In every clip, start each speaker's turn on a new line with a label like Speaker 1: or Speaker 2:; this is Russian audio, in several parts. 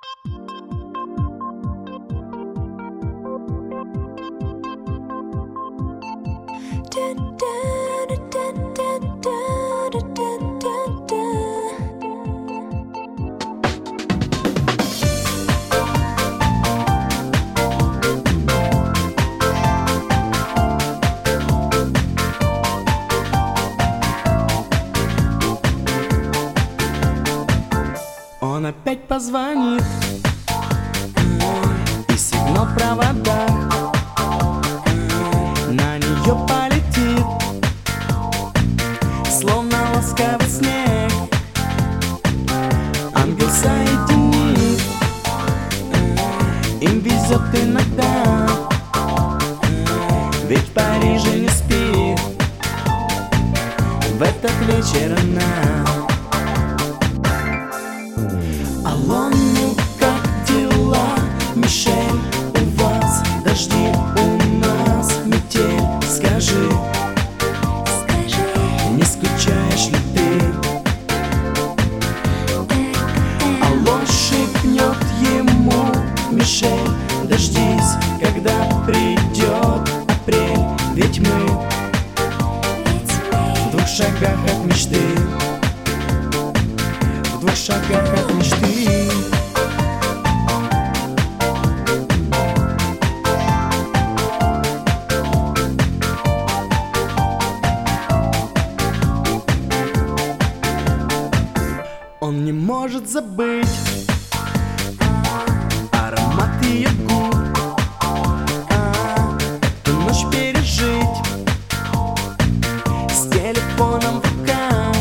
Speaker 1: Он опять позвонит, и сигнал в проводах на нее полетит, словно ласковый снег. Ангел соединит, им везет иногда, ведь в Париже не спит в этот вечер она. Алло, ну как дела, Мишель, у вас дожди, у нас метель. Скажи, не скучаешь ли ты? Алло, шепнет ему Мишель, дождись, когда придет апрель. Ведь мы в 2 шагах от мечты, в 2 шагах от мечты. Он не может забыть аромат ее губ, эту ночь пережить с телефоном в руках.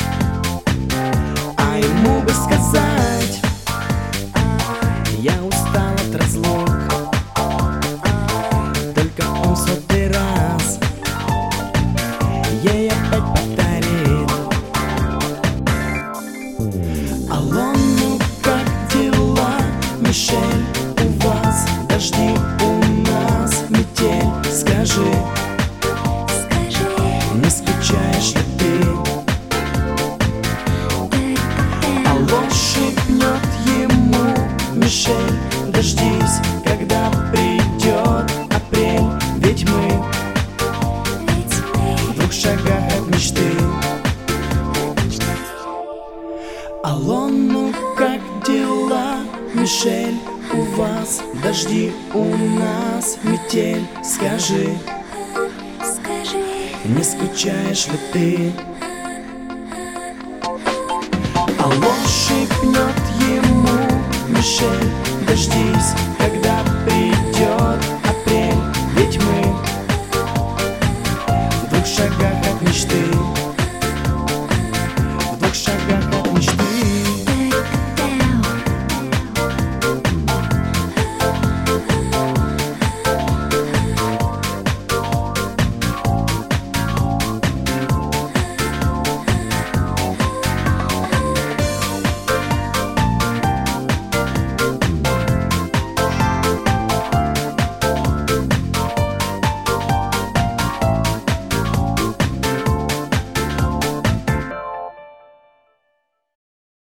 Speaker 1: А ему бы сказать: я устал от разлук. Только он в 100-й раз ей опять повторит: алло, ну как дела, Мишель, у вас дожди, у нас метель. Скажи, не скучаешь ли ты? Алло, шепнет ему Мишель, дождись, когда придет апрель. Ведь мы в 2 шагах от мечты. Алло, ну как дела, Мишель, у вас дожди, у нас метель. Скажи, не скучаешь ли ты? Алло, шепнет ему Мишель, дождись, когда придет